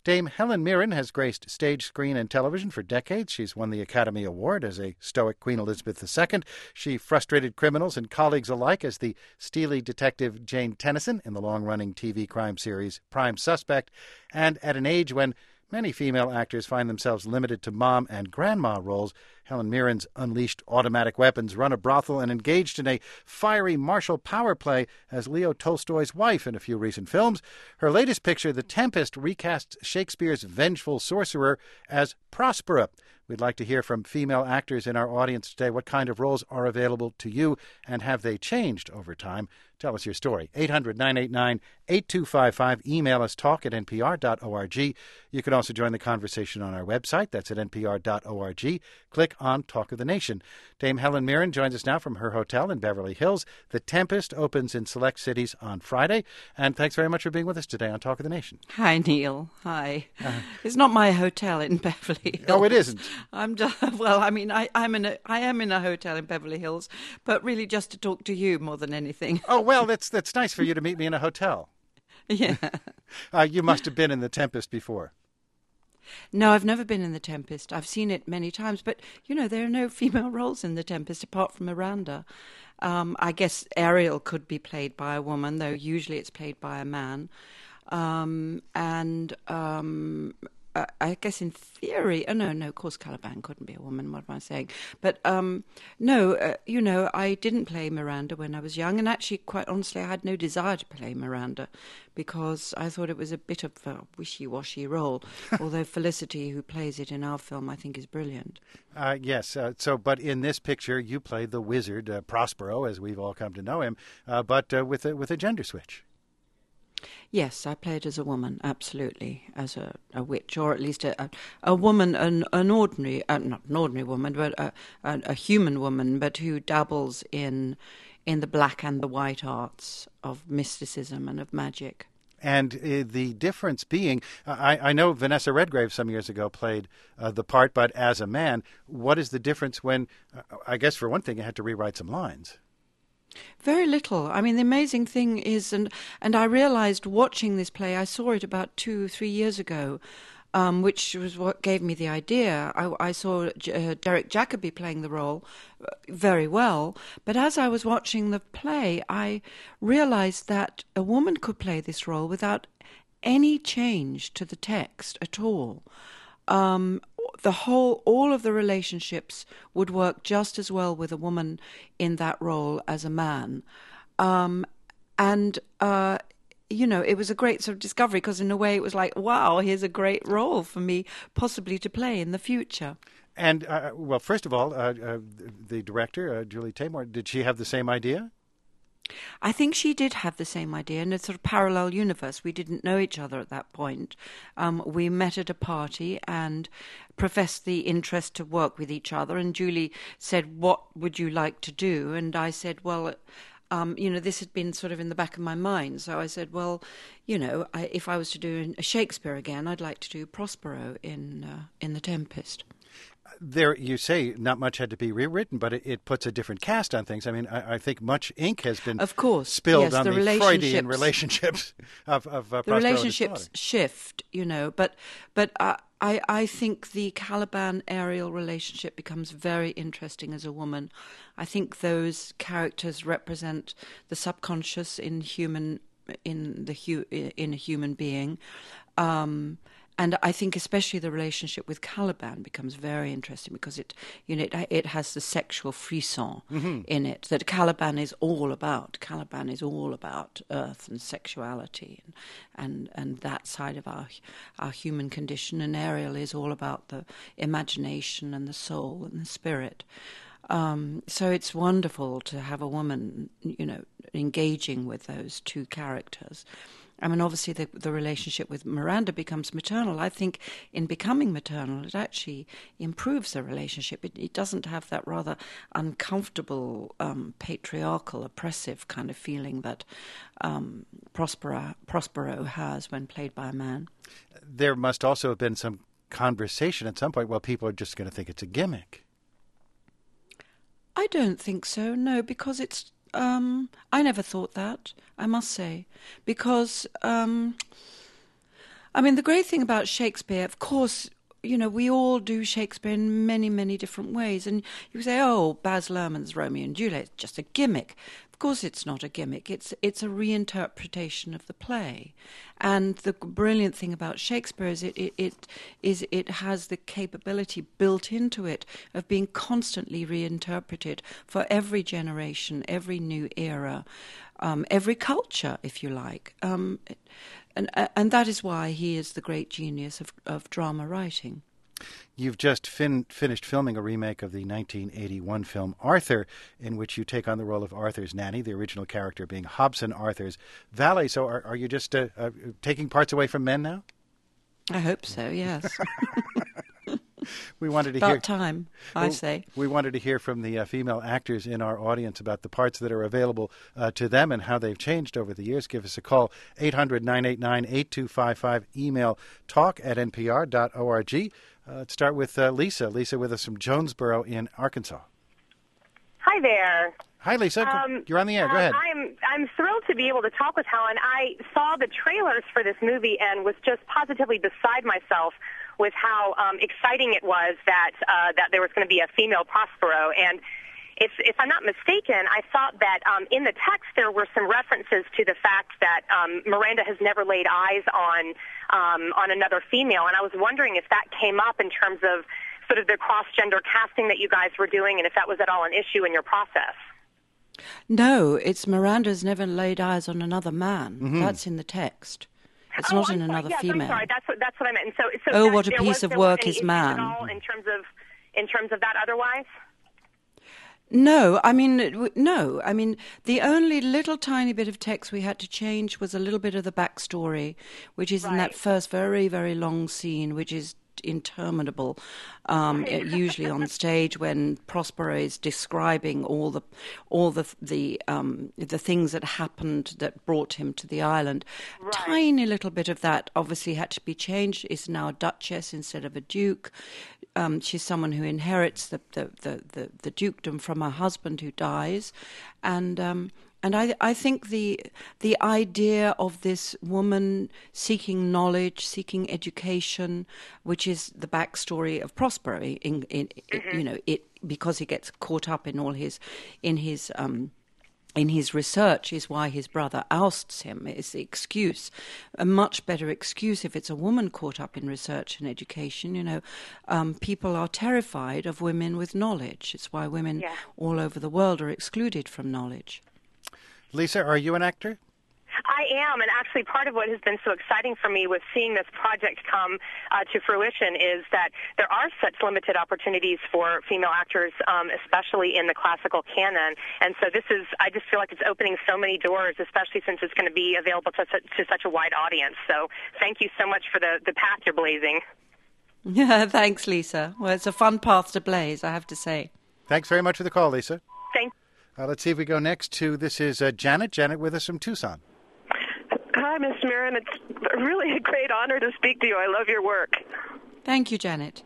Dame Helen Mirren has graced stage, screen, and television for decades. She's won the Academy Award as a stoic Queen Elizabeth II. She frustrated criminals and colleagues alike as the steely detective Jane Tennyson in the long-running TV crime series Prime Suspect. And at an age when many female actors find themselves limited to mom and grandma roles, Helen Mirren's unleashed automatic weapons, run a brothel, and engaged in a fiery martial power play as Leo Tolstoy's wife in a few recent films. Her latest picture, The Tempest, recasts Shakespeare's vengeful sorcerer as Prospera. We'd like to hear from female actors in our audience today. What kind of roles are available to you, and have they changed over time? Tell us your story. 800-989-8255. Email us talk@npr.org. You can also join the conversation on our website. That's at npr.org. Click on Talk of the Nation. Dame Helen Mirren joins us now from her hotel in Beverly Hills. The Tempest opens in select cities on Friday. And thanks very much for being with us today on Talk of the Nation. Hi, Neil. Hi. It's not my hotel in Beverly Hills. Oh, it isn't? I'm just, well, I mean, I am in a hotel in Beverly Hills, but really just to talk to you more than anything. Oh, well, that's nice for you to meet me in a hotel. Yeah. You must have been in The Tempest before. No, I've never been in The Tempest. I've seen it many times, but, there are no female roles in The Tempest apart from Miranda. I guess Ariel could be played by a woman, though usually it's played by a man. I guess in theory, no, of course Caliban couldn't be a woman, what am I saying? But I didn't play Miranda when I was young, and actually, quite honestly, I had no desire to play Miranda because I thought it was a bit of a wishy-washy role, although Felicity, who plays it in our film, I think is brilliant. Yes, but in this picture, you play the wizard, Prospero, as we've all come to know him, but with a gender switch. Yes, I played as a woman, absolutely, as a witch, or at least a woman, an ordinary, not an ordinary woman, but a human woman, but who dabbles in the black and the white arts of mysticism and of magic. And the difference being, I know Vanessa Redgrave some years ago played the part, but as a man. What is the difference when, I guess for one thing, you had to rewrite some lines? Very little. I mean, the amazing thing is, and I realized watching this play, I saw it about 2-3 years ago, which was what gave me the idea. I saw Derek Jacobi playing the role very well, but as I was watching the play, I realized that a woman could play this role without any change to the text at all. All of the relationships would work just as well with a woman in that role as a man. It was a great sort of discovery because in a way it was like, wow, here's a great role for me possibly to play in the future. And, first of all, the director, Julie Taymor, did she have the same idea? I think she did have the same idea in a sort of parallel universe. We didn't know each other at that point. We met at a party and professed the interest to work with each other. And Julie said, "What would you like to do?" And I said, well, this had been sort of in the back of my mind. So I said, well, if I was to do a Shakespeare again, I'd like to do Prospero in The Tempest. There, you say not much had to be rewritten, but it puts a different cast on things. I mean, I think much ink has been spilled on the Freudian relationships of Prospero. The relationships shift, but I think the Caliban-Ariel relationship becomes very interesting as a woman. I think those characters represent the subconscious in a human being. And I think especially the relationship with Caliban becomes very interesting because it has the sexual frisson in it that Caliban is all about. Caliban is all about earth and sexuality and that side of our human condition. And Ariel is all about the imagination and the soul and the spirit. So it's wonderful to have a woman, engaging with those two characters. I mean, obviously the relationship with Miranda becomes maternal. I think in becoming maternal, it actually improves the relationship. It doesn't have that rather uncomfortable, patriarchal, oppressive kind of feeling that Prospero has when played by a man. There must also have been some conversation at some point. Well, people are just going to think it's a gimmick. I don't think so, no, because it's... I never thought that, I must say, because I mean, the great thing about Shakespeare, of course, we all do Shakespeare in many, many different ways. And you say, oh, Baz Luhrmann's Romeo and Juliet, it's just a gimmick. Of course it's not a gimmick. It's a reinterpretation of the play. And the brilliant thing about Shakespeare is it has the capability built into it of being constantly reinterpreted for every generation, every new era, every culture, if you like. And that is why he is the great genius of drama writing. You've just finished filming a remake of the 1981 film Arthur, in which you take on the role of Arthur's nanny, the original character being Hobson, Arthur's valet. So are you just taking parts away from men now? I hope so, yes. We wanted to About time, I say. We wanted to hear from the female actors in our audience about the parts that are available to them and how they've changed over the years. Give us a call, 800-989-8255, email talk@npr.org. Let's start with Lisa. Lisa with us from Jonesboro in Arkansas. Hi there. Hi, Lisa. You're on the air. Go ahead. I'm thrilled to be able to talk with Helen. I saw the trailers for this movie and was just positively beside myself with how exciting it was that there was going to be a female Prospero. And if I'm not mistaken, I thought that in the text there were some references to the fact that Miranda has never laid eyes on another female. And I was wondering if that came up in terms of sort of the cross-gender casting that you guys were doing and if that was at all an issue in your process. No, it's Miranda's never laid eyes on another man. Mm-hmm. That's in the text. It's not in another female. I'm sorry. That's what I meant. And so oh, what a piece of work is man! At all in terms of that, otherwise. No, I mean, the only little tiny bit of text we had to change was a little bit of the backstory, which is in that first very, very long scene, which is interminable, usually on stage when Prospero is describing all the things that happened that brought him to the island. Right. Tiny little bit of that obviously had to be changed. It's now a duchess instead of a duke. She's someone who inherits the dukedom from her husband who dies, and I think the idea of this woman seeking knowledge, seeking education, which is the backstory of Prospero, because he gets caught up in all his research, is why his brother ousts him. It's the excuse, a much better excuse if it's a woman caught up in research and education. People are terrified of women with knowledge. It's why women all over the world are excluded from knowledge. Lisa, are you an actor? I am, and actually part of what has been so exciting for me with seeing this project come to fruition is that there are such limited opportunities for female actors, especially in the classical canon. And so I just feel like it's opening so many doors, especially since it's going to be available to such a wide audience. So thank you so much for the path you're blazing. Yeah, thanks, Lisa. Well, it's a fun path to blaze, I have to say. Thanks very much for the call, Lisa. Thanks. Let's see if we go next to, this is Janet. Janet with us from Tucson. Hi, Ms. Marin. It's really a great honor to speak to you. I love your work. Thank you, Janet.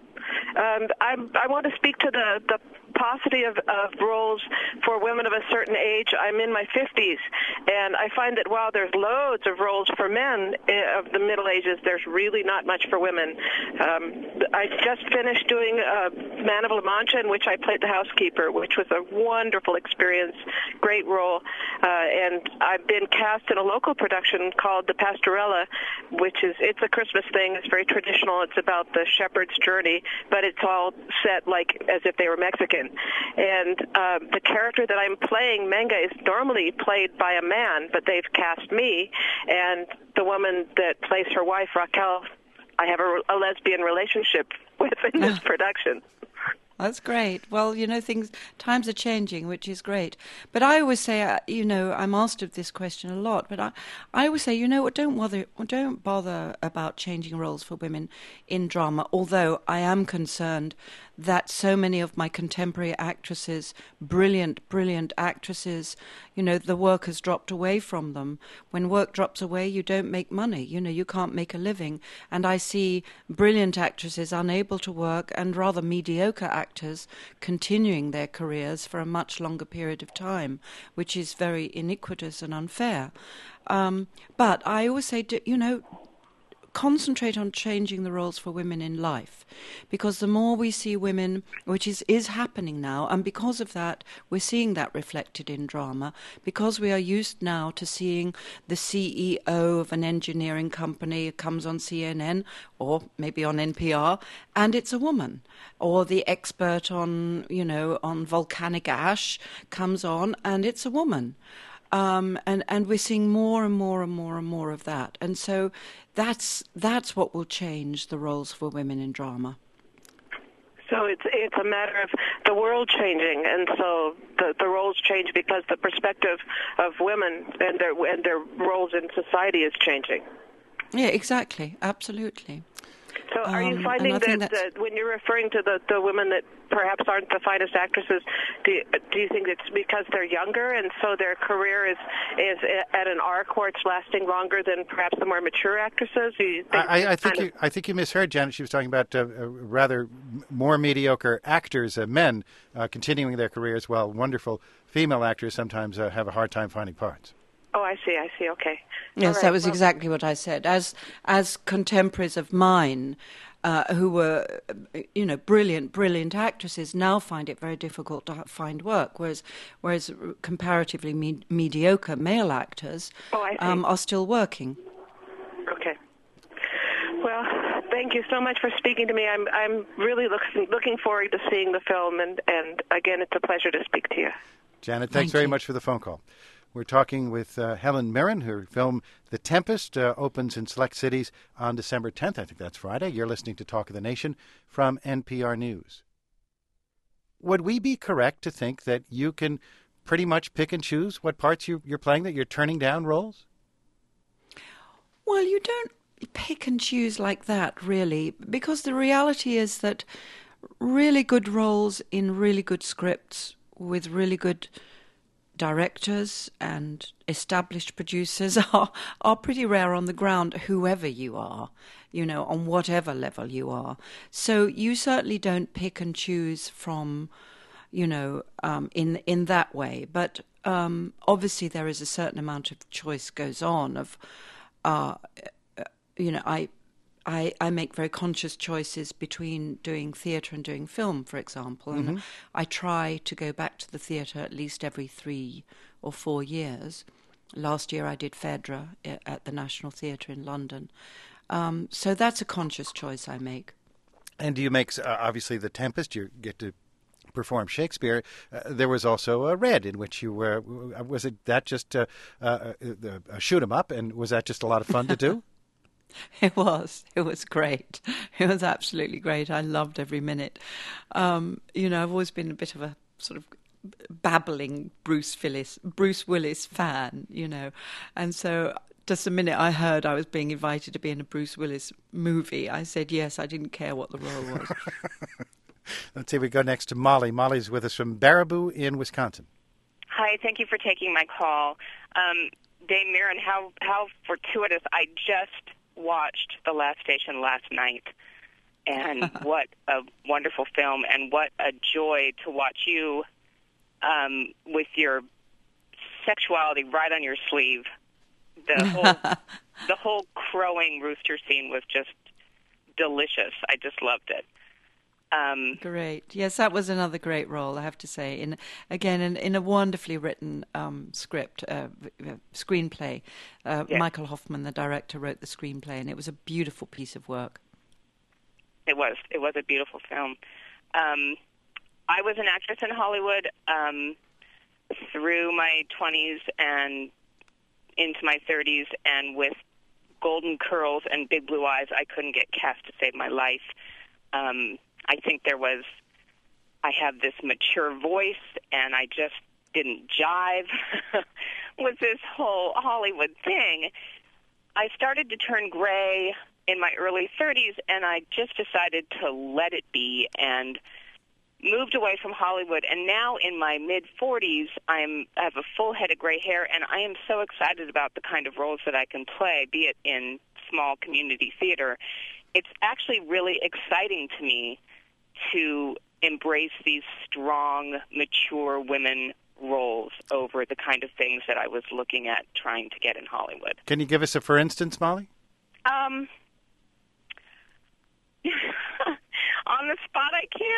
I want to speak to the paucity of roles for women of a certain age. I'm in my 50s, and I find that while there's loads of roles for men of the Middle Ages, there's really not much for women. I just finished doing Man of La Mancha, in which I played the housekeeper, which was a wonderful experience, great role. And I've been cast in a local production called The Pastorella, it's a Christmas thing. It's very traditional. It's about the shepherd's journey, but it's all set like as if they were Mexican. And the character that I'm playing, Menga, is normally played by a man, but they've cast me. And the woman that plays her wife, Raquel, I have a lesbian relationship with in this production. That's great. Well, times are changing, which is great. But I always say, I'm asked of this question a lot, but I always say, don't bother about changing roles for women in drama, although I am concerned that so many of my contemporary actresses, brilliant actresses, the work has dropped away from them. When work drops away, you don't make money. You can't make a living. And I see brilliant actresses unable to work and rather mediocre actors continuing their careers for a much longer period of time, which is very iniquitous and unfair. But I always say, concentrate on changing the roles for women in life, because the more we see women, which is happening now, and because of that, we're seeing that reflected in drama, because we are used now to seeing the CEO of an engineering company comes on CNN or maybe on NPR, and it's a woman, or the expert on, on volcanic ash comes on, and it's a woman. And we're seeing more and more and more and more of that. And so that's what will change the roles for women in drama. So it's a matter of the world changing, and so the roles change because the perspective of women and their roles in society is changing. Yeah, exactly. Absolutely. So are you finding that when you're referring to the women that perhaps aren't the finest actresses, do you think it's because they're younger and so their career is at an arc where it's lasting longer than perhaps the more mature actresses? I think you misheard Janet. She was talking about rather more mediocre actors, men, continuing their careers, while wonderful female actors sometimes have a hard time finding parts. Oh, I see, okay. Yes, that was exactly what I said. As contemporaries of mine, who were, brilliant actresses, now find it very difficult to find work, whereas comparatively mediocre male actors are still working. Okay. Well, thank you so much for speaking to me. I'm really looking forward to seeing the film, and again, it's a pleasure to speak to you. Janet, thanks very much for the phone call. We're talking with Helen Mirren. Her film The Tempest opens in select cities on December 10th. I think that's Friday. You're listening to Talk of the Nation from NPR News. Would we be correct to think that you can pretty much pick and choose what parts you're playing, that you're turning down roles? Well, you don't pick and choose like that, really, because the reality is that really good roles in really good scripts with really good directors and established producers are pretty rare on the ground, whoever you are, on whatever level you are. So you certainly don't pick and choose from, in that way. But obviously there is a certain amount of choice goes on of, I make very conscious choices between doing theatre and doing film, for example. And I try to go back to the theatre at least every 3 or 4 years. Last year I did Phèdre at the National Theatre in London. So that's a conscious choice I make. And do you make, obviously, The Tempest, you get to perform Shakespeare. There was also Red, in which you were, was it that just a shoot 'em up, and was that just a lot of fun to do? It was great. It was absolutely great. I loved every minute. I've always been a bit of a sort of babbling Bruce Willis fan, and so just the minute I heard I was being invited to be in a Bruce Willis movie, I said yes. I didn't care what the role was. Let's see, we go next to Molly. Molly's with us from Baraboo in Wisconsin. Hi, thank you for taking my call. Dame Mirren, how fortuitous. I just watched The Last Station last night, and what a wonderful film, and what a joy to watch you with your sexuality right on your sleeve. The whole crowing rooster scene was just delicious. I just loved it. Great. Yes, that was another great role, I have to say. In a wonderfully written script, screenplay. Yes. Michael Hoffman, the director, wrote the screenplay, and it was a beautiful piece of work. It was a beautiful film. I was an actress in Hollywood through my 20s and into my 30s, and with golden curls and big blue eyes, I couldn't get cast to save my life. I think I have this mature voice, and I just didn't jive with this whole Hollywood thing. I started to turn gray in my early 30s, and I just decided to let it be and moved away from Hollywood. And now in my mid-40s, I have a full head of gray hair, and I am so excited about the kind of roles that I can play, be it in small community theater. It's actually really exciting to me to embrace these strong, mature women roles over the kind of things that I was looking at trying to get in Hollywood. Can you give us a for instance, Molly?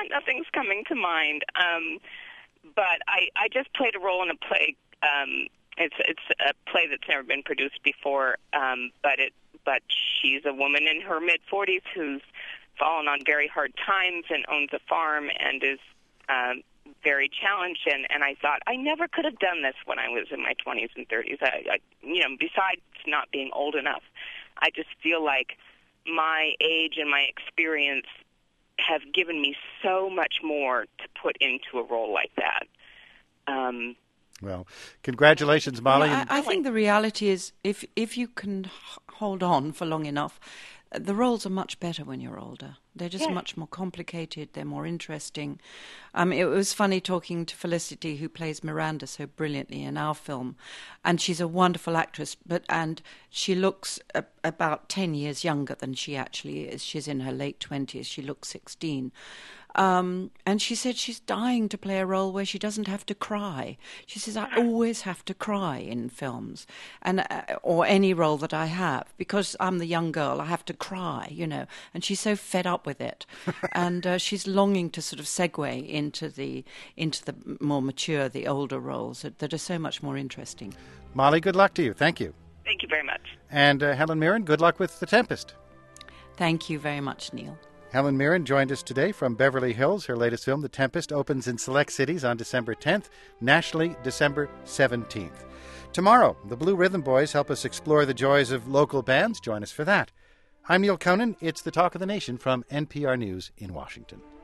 nothing's coming to mind. But I just played a role in a play. It's a play that's never been produced before. But she's a woman in her mid-40s who's fallen on very hard times and owns a farm and is very challenged. And I thought I never could have done this when I was in my 20s and 30s. Besides not being old enough, I just feel like my age and my experience have given me so much more to put into a role like that. Well, congratulations, Molly. Yeah, I think the reality is if you can hold on for long enough, the roles are much better when you're older. They're just much more complicated. They're more interesting. It was funny talking to Felicity, who plays Miranda so brilliantly in our film, and she's a wonderful actress. And she looks about 10 years younger than she actually is. She's in her late 20s. She looks 16. And she said she's dying to play a role where she doesn't have to cry. She says, I always have to cry in films, and or any role that I have, because I'm the young girl, I have to cry, and she's so fed up with it. And she's longing to sort of segue into the more mature, the older roles that are so much more interesting. Molly, good luck to you. Thank you. Thank you very much. And Helen Mirren, good luck with The Tempest. Thank you very much, Neil. Helen Mirren joined us today from Beverly Hills. Her latest film, The Tempest, opens in select cities on December 10th, nationally December 17th. Tomorrow, the Blue Rhythm Boys help us explore the joys of local bands. Join us for that. I'm Neil Conan. It's the Talk of the Nation from NPR News in Washington.